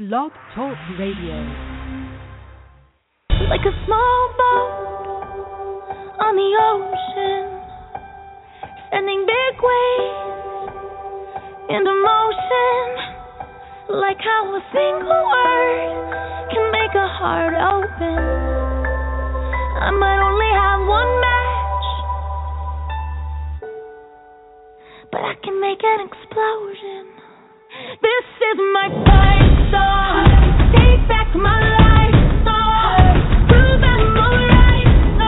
Blog Talk Radio. Like a small boat on the ocean, sending big waves into motion. Like how a single word can make a heart open. I might only have one match, but I can make an explosion. This is my fight song. Take back my life song. Prove I'm alright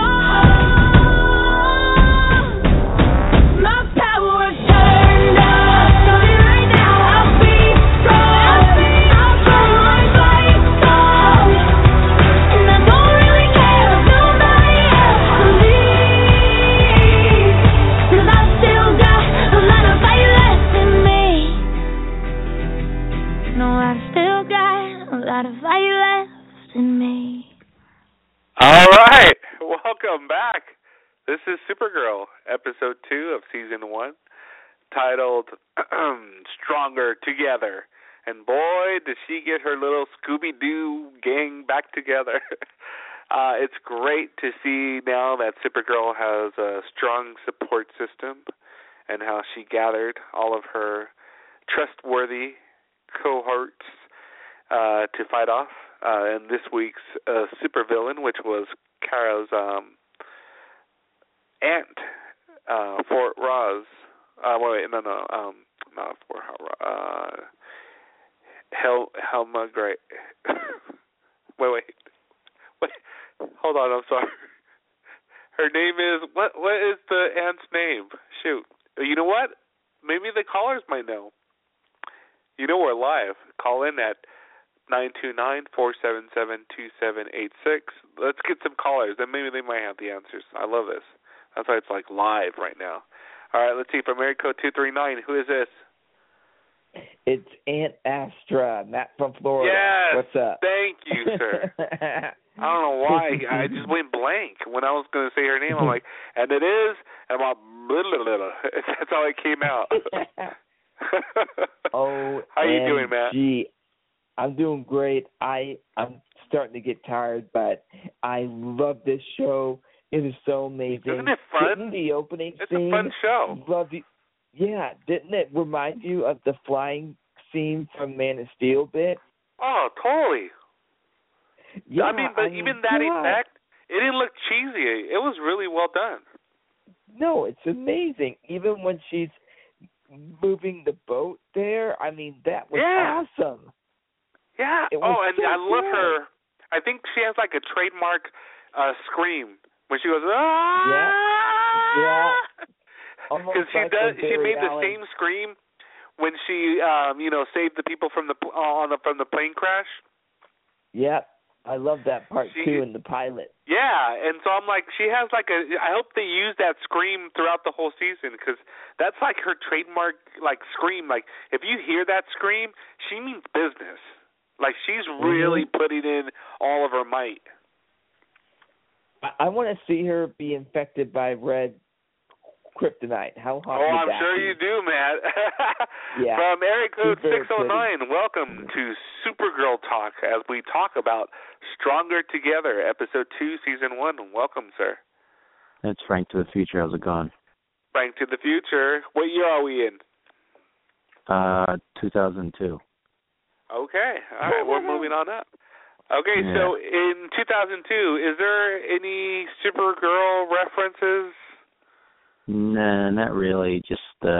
song. My power's turned up. So right now I'll be strong. I'll try my fight song. And I don't really care if nobody else believes. 'Cause I still got a lot of fight left in me. No, I've still got a lot of fight left in me. All right, welcome back. This is Supergirl, episode 2 of season 1, titled Stronger Together. And boy, did she get her little Scooby-Doo gang back together. It's great to see now that Supergirl has a strong support system and how she gathered all of her trustworthy cohorts to fight off in this week's supervillain, which was Kara's aunt, Fort Roz. Not Fort Roz. Helma Gray. wait. Hold on, I'm sorry. Her name is what is the aunt's name? Shoot. You know what? Maybe the callers might know. You know we're live. Call in at 929-477-2786. Let's get some callers, then maybe they might have the answers. I love this. That's why it's like live right now. All right, let's see. From area code 239, who is this? It's Aunt Astra, Matt from Florida. Yes. What's up? Thank you, sir. I don't know why. I just went blank when I was going to say her name. I'm like, and it is, and I'm like, that's how it came out. How you doing, Matt? I'm doing great. I'm starting to get tired, but I love this show. It is so amazing. Isn't it fun? Didn't the opening it's scene? It's a fun show. Yeah, didn't it remind you of the flying scene from Man of Steel bit? Oh, totally. Yeah, but even that effect, it didn't look cheesy. It was really well done. No, it's amazing. Even when she's moving the boat there, I mean, that was awesome. Yeah. And I love her. I think she has like a trademark scream when she goes, ah! Yeah. Because she made the same scream when she, saved the people from the plane crash. Yep. I love that part too in the pilot. Yeah, and so I'm like, she has like I hope they use that scream throughout the whole season because that's like her trademark like scream. Like if you hear that scream, she means business. Like she's really putting in all of her might. I want to see her be infected by red kryptonite. How hot would I'm that sure be? you do, Matt. Yeah. From area code 609, pretty. welcome to Supergirl Talk as we talk about Stronger Together, episode 2, season 1. Welcome, sir. It's Frank to the Future. How's it going? Frank to the Future. What year are we in? 2002. Okay. All right, we're moving on up. Okay, So in 2002, is there any Supergirl references? Nah, not really. Just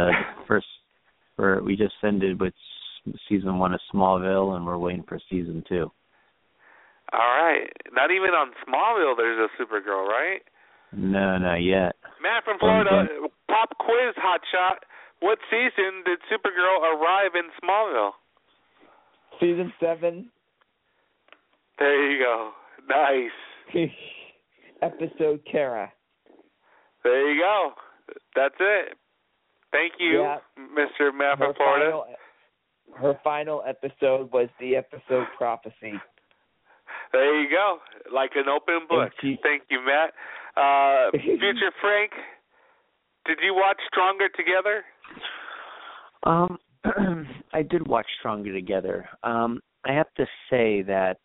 we just ended with season 1 of Smallville, and we're waiting for season 2. All right. Not even on Smallville there's a Supergirl, right? No, not yet. Matt from Florida, pop quiz hotshot. What season did Supergirl arrive in Smallville? Season 7. There you go. Nice. Episode Kara. There you go. That's it. Thank you, Mr. Matt from Florida. Her final episode was the episode Prophecy. There you go. Like an open book. Thank you, Matt. Future Frank, did you watch Stronger Together? I did watch Stronger Together. I have to say that,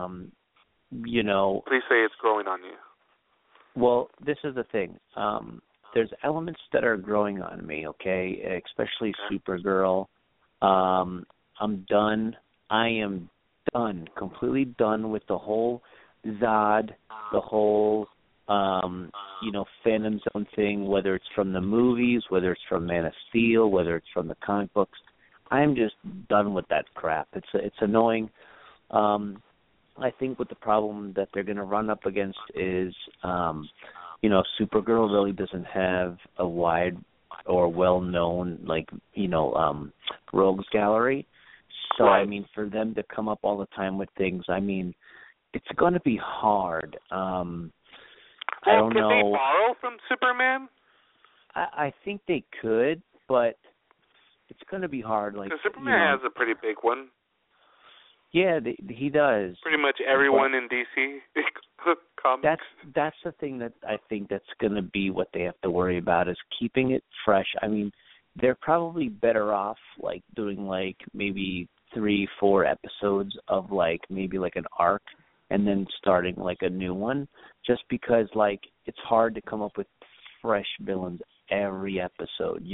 Please say it's growing on you. well, this is the thing. There's elements that are growing on me, okay? Especially Supergirl. I'm done. I am done, completely done with the whole Zod, the whole, Phantom Zone thing, whether it's from the movies, whether it's from Man of Steel, whether it's from the comic books. I'm just done with that crap. It's annoying. I think what the problem that they're going to run up against is, Supergirl really doesn't have a wide or well-known, rogues gallery. So, right. I mean, for them to come up all the time with things, I mean, it's going to be hard. I don't know. Can they borrow from Superman? I think they could, but it's going to be hard. Because Superman has a pretty big one. Yeah, he does. Pretty much everyone in DC comics. That's the thing that I think that's going to be what they have to worry about is keeping it fresh. I mean, they're probably better off doing maybe 3-4 episodes of maybe an arc and then starting a new one, just because it's hard to come up with fresh villains every episode,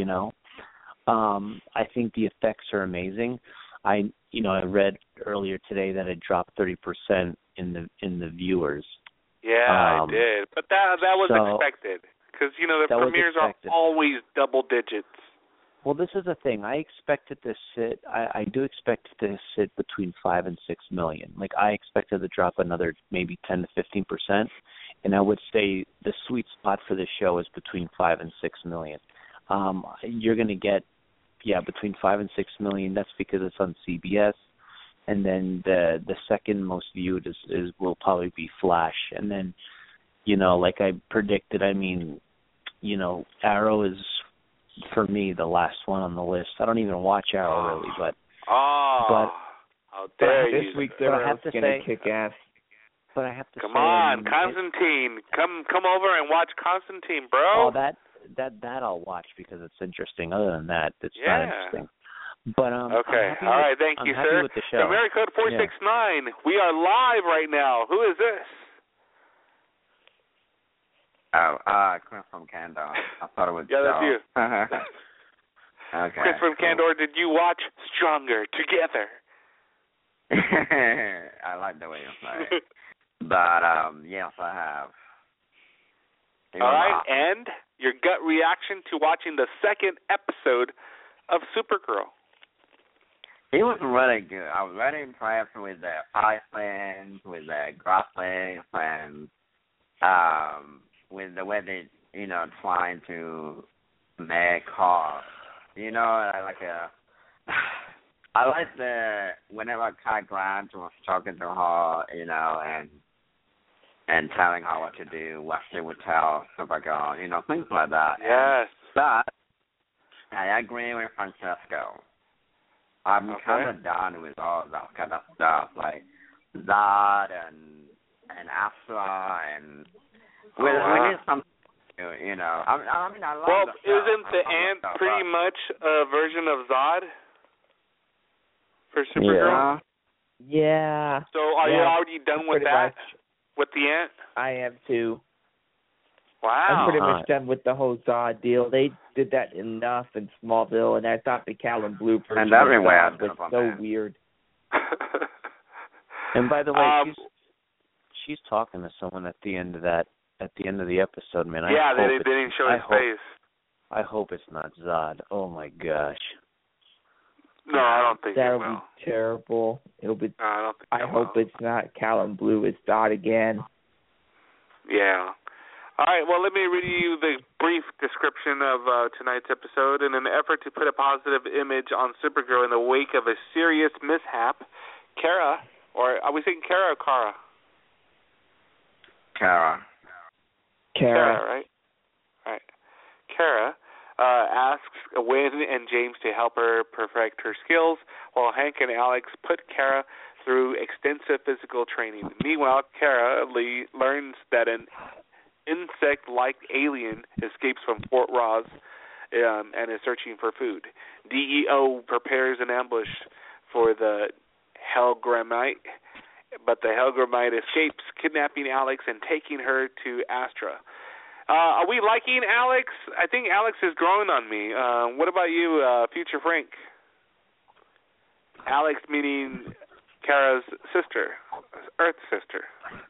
I think the effects are amazing. I read earlier today that it dropped 30% in the viewers. Yeah, I did, but that was expected because the premieres are always double digits. Well, this is the thing. I expect it to sit. I do expect it to sit between 5 and 6 million. I expected to drop another maybe 10 to 15%, and I would say the sweet spot for this show is between 5 and 6 million. You're going to get between 5 and 6 million. That's because it's on CBS, and then the second most viewed will probably be Flash, and then like I predicted. I mean, Arrow is for me the last one on the list. I don't even watch Arrow really, but how dare you! This week's Arrow's gonna kick ass. But I have to come on, Constantine, come over and watch Constantine, bro. Oh, that I'll watch because it's interesting. Other than that, it's not interesting. But okay, all right, thank you, sir. With the show. Area code 469. We are live right now. Who is this? Chris from Candor. I thought it was that's you. Okay. Chris from Candor, did you watch Stronger Together? I like the way you say it. But, yes, I have. All right, and your gut reaction to watching the second episode of Supergirl? It was really good. I was really impressed with the fight scenes, with the graphics, and with the way they, trying to make her, I like whenever Kai Grant was talking to her, and telling her what to do, what she would tell Supergirl, things like that. Yes. But I agree with Francesco. I'm kind of done with all that kind of stuff, like Zod and Astra, and we need something new, I mean, I love Well, the show. isn't the Ant pretty much a version of Zod for Supergirl? Yeah. So are you already done with that? Much. With the Ant? I am too. Wow. I'm pretty much done with the whole Zod deal. They did that enough in Smallville, and I thought the Callum Blue version of Zod was so weird. And by the way, she's talking to someone at the end of the episode, man. They didn't show his face. I hope it's not Zod. Oh my gosh. No, I don't think that'll it will. Be terrible. It'll be. No, I don't think I hope it's not Callum Blue. It's Zod again. Yeah. All right, well, let me read you the brief description of tonight's episode. In an effort to put a positive image on Supergirl in the wake of a serious mishap, Kara, or are we saying Kara or Kara? Kara, right? All right. Kara asks Wynn and James to help her perfect her skills, while Hank and Alex put Kara through extensive physical training. Meanwhile, Kara learns that an insect-like alien escapes from Fort Ross and is searching for food. DEO prepares an ambush for the Helgramite, but the Helgramite escapes, kidnapping Alex and taking her to Astra. Are we liking Alex? I think Alex is growing on me. What about you, Future Frank? Alex meaning Kara's sister, Earth's sister.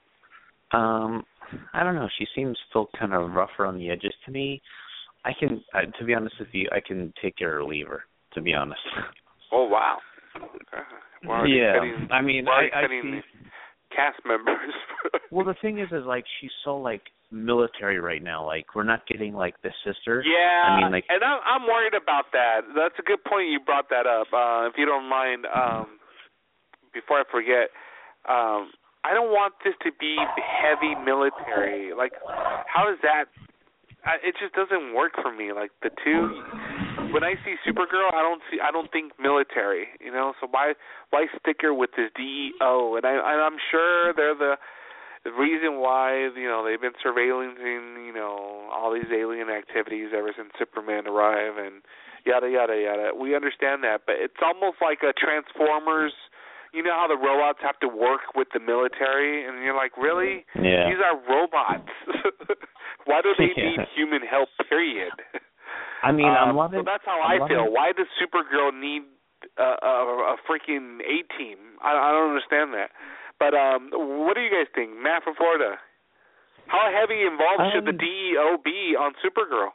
I don't know. She seems still kind of rougher on the edges to me. I can, to be honest with you, I can take her or leave her. To be honest. Oh wow. Yeah. I mean, I see cast members. Well, the thing is like she's so like military right now. Like we're not getting like the sister. Yeah. I mean, like, and I'm worried about that. That's a good point you brought that up. If you don't mind, before I forget, I don't want this to be heavy military. Like, how is that? It just doesn't work for me. Like the two. When I see Supergirl, I don't think military, you know. So why stick her with this DEO? And I'm sure they're the reason why, you know, they've been surveilling, you know, all these alien activities ever since Superman arrived and yada yada yada. We understand that, but it's almost like a Transformers. You know how the robots have to work with the military, and you're like, really? Yeah. These are robots. Why do they need human help? Period. I mean, I'm loving. So that's how I feel. Why does Supergirl need a freaking A-team? I don't understand that. But what do you guys think? Matt from Florida. How heavy involved should the DEO be on Supergirl?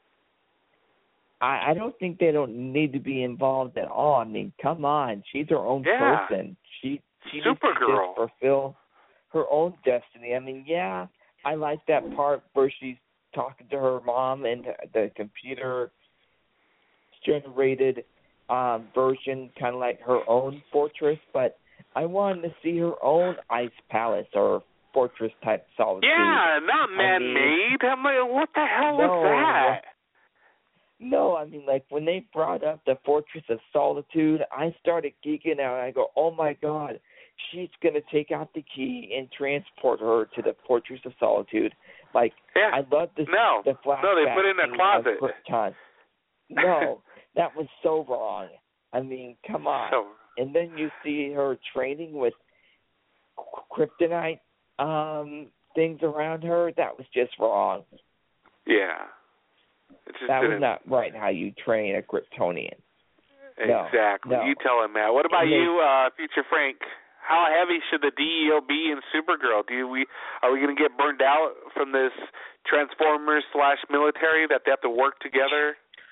I don't think they don't need to be involved at all. I mean, come on. She's her own person. She needs to just fulfill her own destiny. I mean, yeah, I like that part where she's talking to her mom and the computer-generated version, kind of like her own fortress, but I wanted to see her own ice palace or fortress-type solitude. Yeah, not man-made. I'm like, what the hell is that? No, I mean, like, when they brought up the Fortress of Solitude, I started geeking out. I go, oh, my God, she's going to take out the key and transport her to the Fortress of Solitude. Like, yeah. I love the flashback. No, they put it in a closet. No, that was so wrong. I mean, come on. And then you see her training with kryptonite things around her. That was just wrong. Yeah. That was not right how you train a Kryptonian. Exactly. No. You tell him, Matt. What about you, Future Frank? How heavy should the DEO be in Supergirl? Are we going to get burned out from this Transformers/military that they have to work together?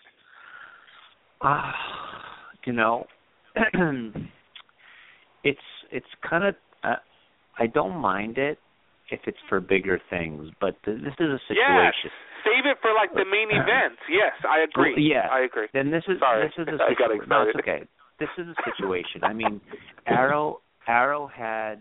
You know, it's kind of. I don't mind it if it's for bigger things, but this is a situation. Yes. Save it for like the main events. Yes, I agree. Well, yeah, I agree. Then this is Sorry. a situation. I got excited. No, it's okay. This is a situation. I mean, Arrow has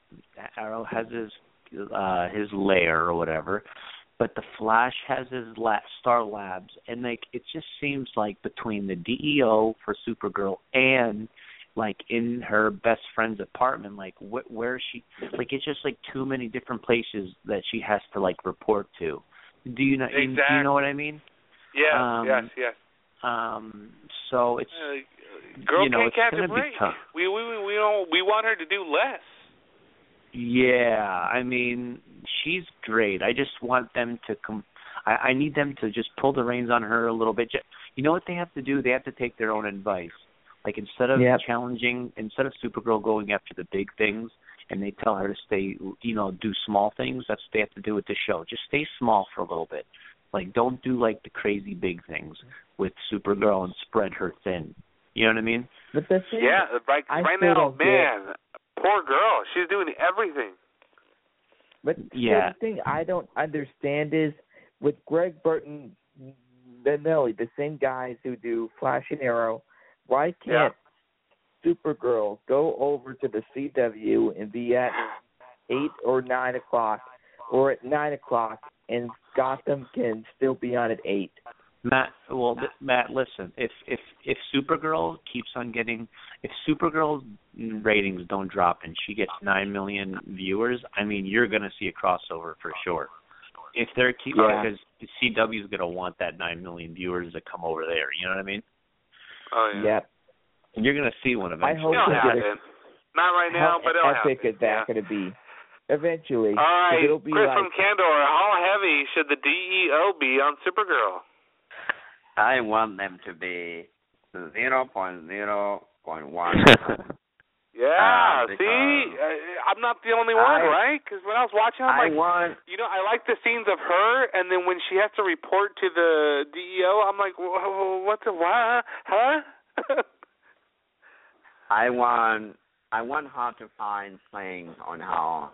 his lair or whatever, but the Flash has his Star Labs, and like it just seems like between the DEO for Supergirl and like in her best friend's apartment, like where is she? Like it's just like too many different places that she has to like report to. Do you know? Exactly. Do you know what I mean? Yeah. Yes. So it's girl you know, can't catch it's a going to break. be tough. We want her to do less. Yeah, I mean she's great. I just want them to I need them to just pull the reins on her a little bit. You know what they have to do? They have to take their own advice. Like instead of instead of Supergirl going after the big things, and they tell her to stay, you know, do small things. That's what they have to do with the show. Just stay small for a little bit. Like, don't do, like, the crazy big things with Supergirl and spread her thin. You know what I mean? But the thing right now, man, poor girl. She's doing everything. But the thing I don't understand is, with Greg Burton, Benelli, the same guys who do Flash and Arrow, why can't Supergirl go over to the CW and be at 8 or 9 o'clock, or at 9 o'clock, and Gotham can still be on at 8? Matt, listen. If Supergirl keeps on getting, if Supergirl's ratings don't drop and she gets 9 million viewers, I mean, you're going to see a crossover for sure. If they're because the CW is going to want that 9 million viewers to come over there. You know what I mean? Oh yeah. Yep. And you're going to see one eventually. I hope Not right now, but it'll happen. How epic is that going to be? Eventually. All right, it'll be Chris like, from Candor, how heavy should the DEO be on Supergirl? I want them to be 0.0.1. Yeah, see, I'm not the only one, right? Because when I was watching, I'm I like the scenes of her, and then when she has to report to the DEO, I'm like, what the what? Huh? I want her to find things on how,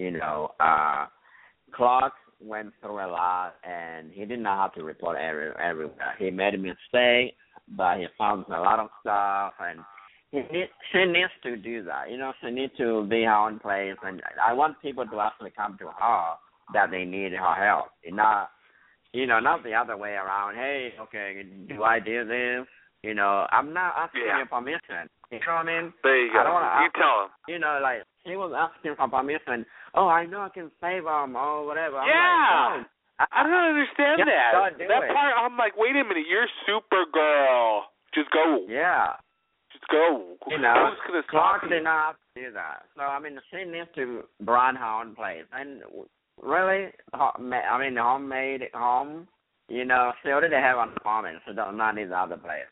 Clark went through a lot, and he did not have to report everywhere. He made a mistake, but he found a lot of stuff, and she needs to do that. She needs to be her own place, and I want people to actually come to her that they need her help. Not the other way around. Hey, okay, do I do this? I'm not asking your permission. You know what I mean? There you go. You tell him. He was asking for permission. Oh, I know I can save him or whatever. Yeah. I don't understand that. That part, I'm like, wait a minute, you're Supergirl. Just go. Yeah. Just go. Clark did not have to do that. So, she needs to run her own place. And really, homemade home, she already have an apartment, so does not need the other place.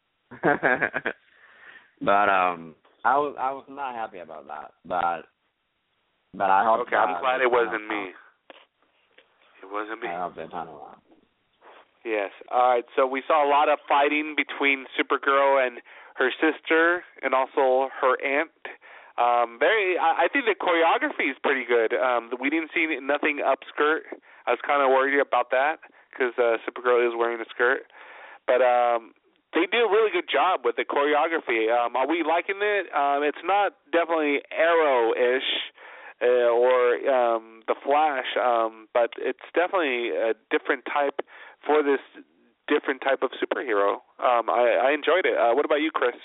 But I was not happy about that. But I hope. Okay, I'm glad it wasn't me. It wasn't me. I hope they turn around. Yes. All right. So we saw a lot of fighting between Supergirl and her sister, and also her aunt. I think the choreography is pretty good. We didn't see nothing upskirt. I was kind of worried about that because Supergirl is wearing a skirt, but they did a really good job with the choreography. Are we liking it? It's not definitely Arrow-ish or the Flash, but it's definitely a different type for this different type of superhero. I enjoyed it. What about you, Chris?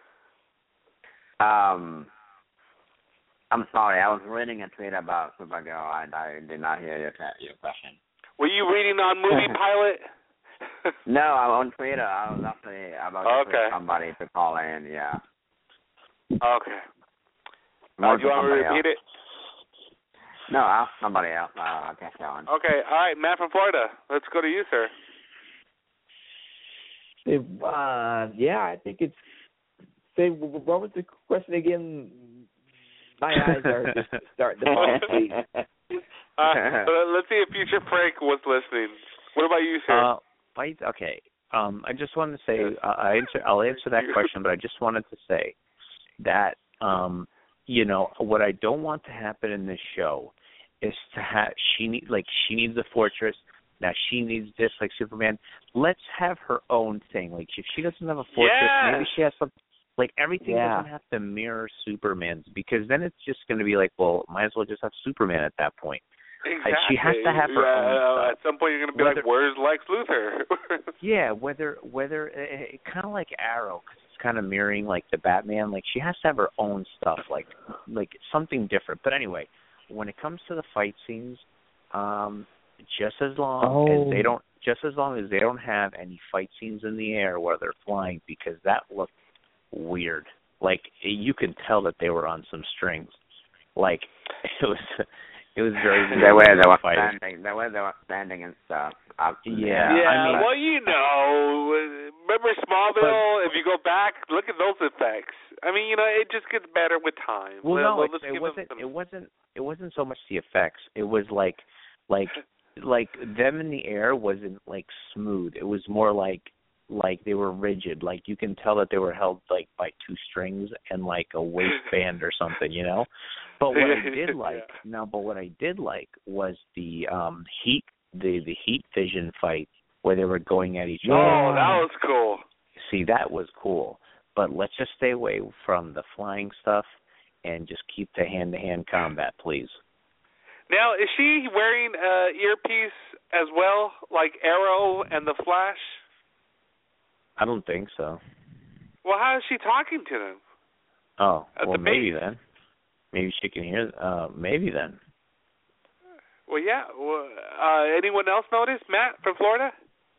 I'm sorry. I was reading a tweet about Supergirl, and I did not hear your question. Were you reading on Movie Pilot? No, I'm on Twitter. I was actually about to tweet somebody to call in, yeah. Okay. Do you want me to repeat it? No, ask somebody else. I'll catch you on. Okay. All right, Matt from Florida. Let's go to you, sir. I think it's... what was the question again? My eyes are just starting to fall asleep. Let's see if Future Frank was listening. What about you, sir? Okay. I just wanted to say, I'll answer that question, but I just wanted to say that, what I don't want to happen in this show is to have, she needs a fortress. Now she needs this, like Superman. Let's have her own thing. Like, if she doesn't have a fortress, maybe she has something. Like, everything doesn't have to mirror Superman's, because then it's just going to be like, well, might as well just have Superman at that point. Exactly. She has to have her own stuff. At some point, you're going to be like, where's Lex Luthor? whether kind of like Arrow, because it's kind of mirroring, like, the Batman. Like, she has to have her own stuff, like something different. But anyway, when it comes to the fight scenes, just as long as they don't have any fight scenes in the air where they're flying, because that looked weird. Like, you can tell that they were on some strings. Like, it was very weird. The way they were standing and stuff. Yeah. Well, remember Smallville? If you go back, look at those effects. It just gets better with time. Well, no, it wasn't so much the effects. It was like them in the air wasn't like smooth. It was more like they were rigid. Like, you can tell that they were held like by two strings and like a waistband or something, But what I did like was the heat vision fight where they were going at each other. Oh, that was cool. See, that was cool. But let's just stay away from the flying stuff and just keep the hand-to-hand combat, please. Now, is she wearing an earpiece as well, like Arrow and the Flash? I don't think so. Well, how is she talking to them? Oh, well, maybe then. Maybe she can hear. Maybe then. Well, yeah. Anyone else notice? Matt from Florida?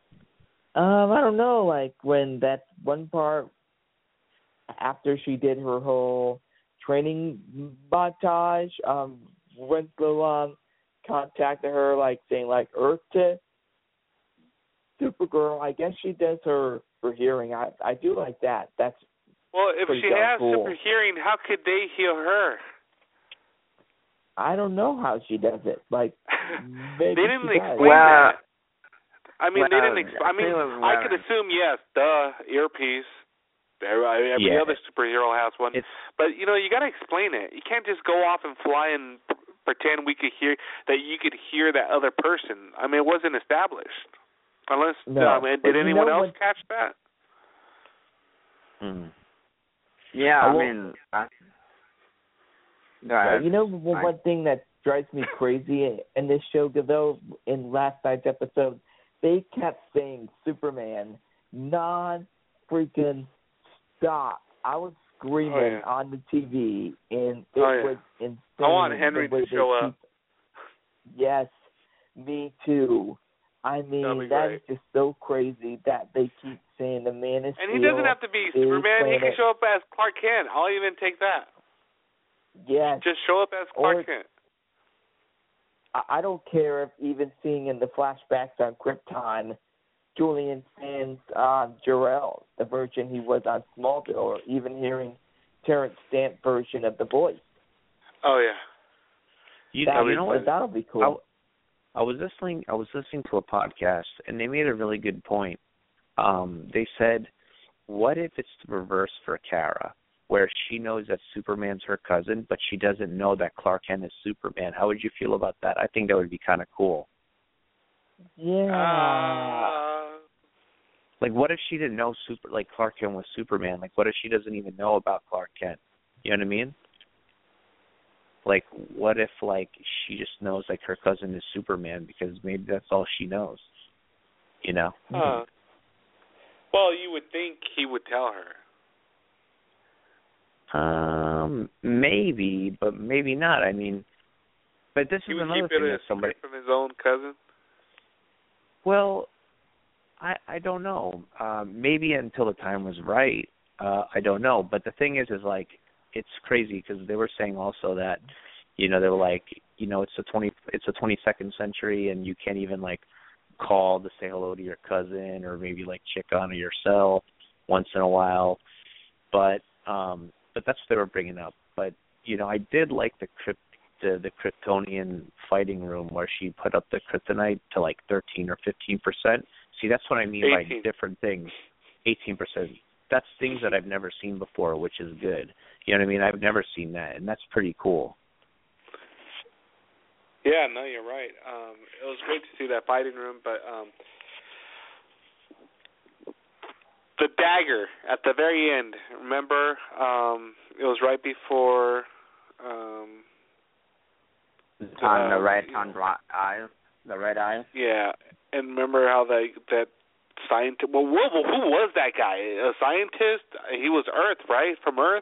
I don't know. Like, when that one part after she did her whole training montage. Winslow contacted her, like saying like Earth to Supergirl. I guess she does her hearing. I do like that. That's if she has cool. super hearing, how could they heal her? I don't know how she does it. Like maybe they didn't she explain that. I mean, they didn't. I could assume yes, earpiece. Every other superhero has one. But you got to explain it. You can't just go off and fly and pretend we could hear that. You could hear that other person. I mean, it wasn't established. Unless did anyone else catch that? Yeah, I mean. One thing that drives me crazy in this show, though, in last night's episode, they kept saying Superman non-freaking stop. I was screaming on the TV, and it was insane. I want Henry to show up. Yes, me too. I mean, that is just so crazy that they keep saying the Man of Steel. And he doesn't have to be Superman. He can show up as Clark Kent. I'll even take that. Yes. Just show up as Clark Kent. I don't care if even seeing in the flashbacks on Krypton, Julian Sands Jor-El, the version he was on Smallville, or even hearing Terrence Stamp version of The Voice. Oh yeah. That'll be cool. I was listening to a podcast, and they made a really good point. They said, what if it's the reverse for Kara, where she knows that Superman's her cousin, but she doesn't know that Clark Kent is Superman? How would you feel about that? I think that would be kind of cool. Yeah. Like, what if she didn't know Clark Kent was Superman? Like, what if she doesn't even know about Clark Kent? You know what I mean? Like, what if, she just knows, her cousin is Superman because maybe that's all she knows, you know? Well, you would think he would tell her. Maybe, but maybe not. I mean, but this is another thing that somebody from his own cousin. Well, I don't know. Maybe until the time was right. I don't know. But the thing is it's crazy because they were saying also that, they were like, it's the 22nd century and you can't even call to say hello to your cousin or maybe check on yourself once in a while. But that's what they were bringing up. But I did like the Kryptonian fighting room where she put up the kryptonite to 13 or 15%. See, that's what I mean 18. by different things. 18%. That's things that I've never seen before, which is good. You know what I mean? I've never seen that, and that's pretty cool. Yeah, no, you're right. It was great to see that fighting room, but the dagger at the very end, remember? It was right before on the right eye, the red eye. Yeah, and remember how that scientist? Well, who was that guy? A scientist? He was Earth, right? From Earth?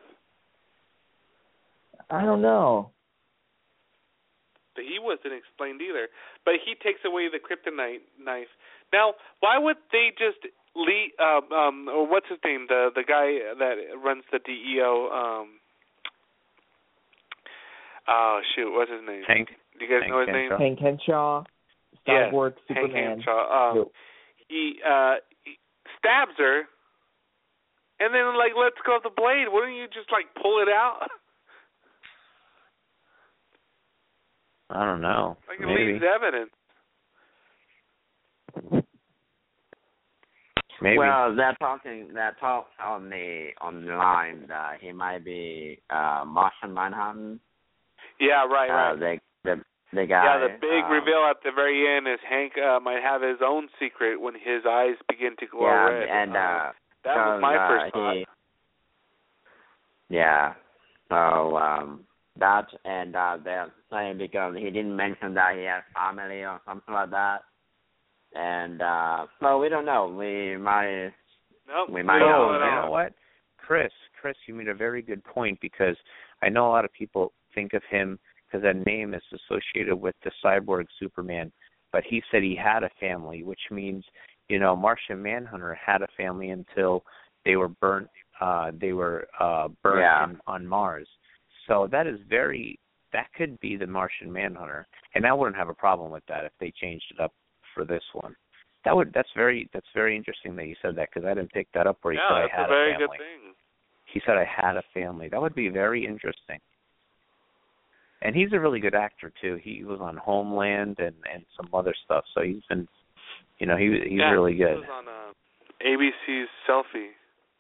I don't know. But he wasn't explained either. But he takes away the kryptonite knife. Now, why would they just leave? Or what's his name? The guy that runs the DEO. Oh shoot, what's his name? Hank. Do you guys know his name? Hank Henshaw. Cyborg Superman. Hank Henshaw. He stabs her, and then lets go of the blade. Wouldn't you just pull it out? I don't know. It leaves evidence. Maybe. Well, that talk on the line that he might be Martian Manhunter. Yeah, right. The guy. Yeah, the big reveal at the very end is Hank might have his own secret when his eyes begin to glow red. And that was my first thought. So that and they're saying because he didn't mention that he has family or something like that, and so we don't know. We might. Nope. We might know. know. You know what, Chris, you made a very good point because I know a lot of people think of him because that name is associated with the cyborg Superman, but he said he had a family, which means, Martian Manhunter had a family until they were burnt. Burnt on Mars. So that could be the Martian Manhunter, and I wouldn't have a problem with that if they changed it up for this one. That's very interesting that you said that, because I didn't pick that up where he said I had a family. Yeah, that's a very good thing. He said I had a family. That would be very interesting. And he's a really good actor too. He was on Homeland and some other stuff. So he's been, he's really good. He was on ABC's Selfie.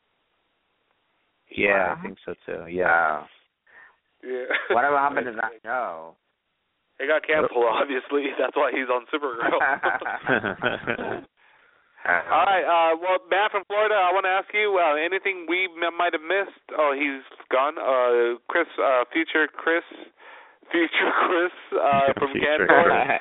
Yeah, I think so too. Yeah. Yeah. Whatever happened to that show? It got canceled, obviously. That's why he's on Supergirl. All right. Well, Matt from Florida, I want to ask you anything we might have missed. Oh, he's gone. Chris, future Chris from Canada.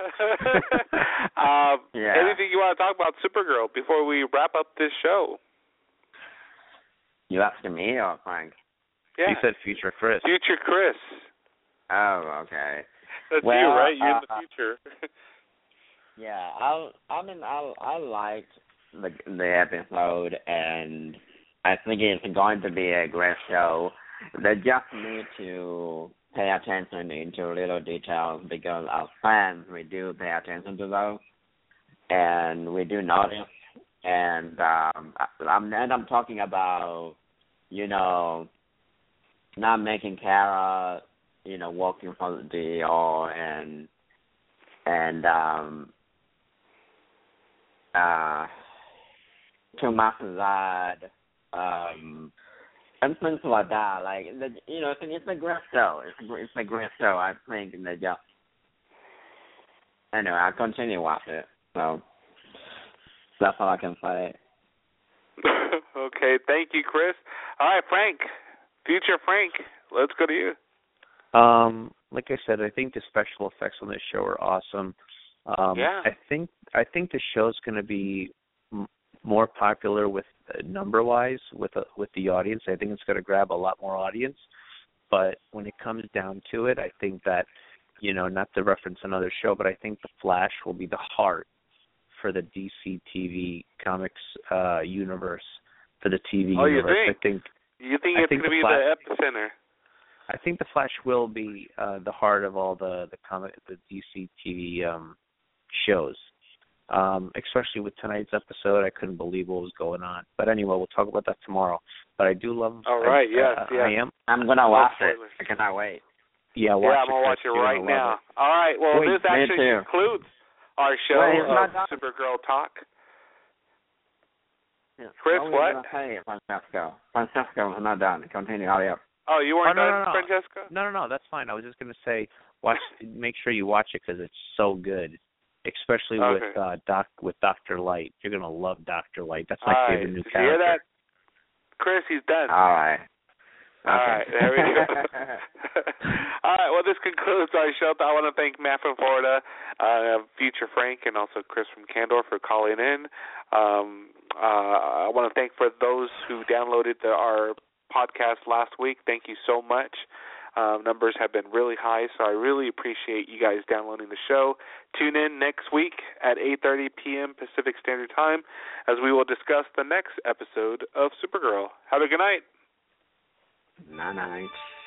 Anything you want to talk about Supergirl before we wrap up this show? You asking me or Frank? Yeah. He said future Chris. Future Chris. Oh, okay. That's you, right? You're in the future. Yeah, I liked the episode, and I think it's going to be a great show. They just need to pay attention into little details, because as fans, we do pay attention to those, and we do notice. And I'm talking about, not making Kara, working for the deal, and too much of that, and things like that. Like, it's a great show. It's a great show. I think they just, anyway, I continue to watch it. So that's all I can say. Okay, thank you, Chris. All right, Frank, future Frank, let's go to you. Like I said, I think the special effects on this show are awesome. Yeah. I think the show's going to be more popular with number-wise with the audience. I think it's going to grab a lot more audience. But when it comes down to it, I think that, not to reference another show, but I think The Flash will be the heart for the DC TV comics universe, for the TV universe. You think it's going to be the epicenter? I think The Flash will be the heart of all the DC TV shows. Especially with tonight's episode, I couldn't believe what was going on. But anyway, we'll talk about that tomorrow. But I do love. All right, yes. I am. I'm gonna watch it. I cannot wait. Yeah, I'm gonna watch it right now. All right. Well, this actually concludes our show of Supergirl Talk. Chris, what? Hey, Francesco, I'm not done. Continue. Hurry up. Oh, you weren't done, Francesco? No, that's fine. I was just going to say, make sure you watch it, because it's so good, especially with Dr. Light. You're going to love Dr. Light. That's my favorite new character. You hear that? Chris, he's done. All right. All right, there we go. All right, well, this concludes our show. I want to thank Matt from Florida, future Frank, and also Chris from Candor for calling in. I want to thank for those who downloaded our podcast last week. Thank you so much. Numbers have been really high, so I really appreciate you guys downloading the show. Tune in next week at 8:30 p.m. Pacific Standard Time as we will discuss the next episode of Supergirl. Have a good night. Night.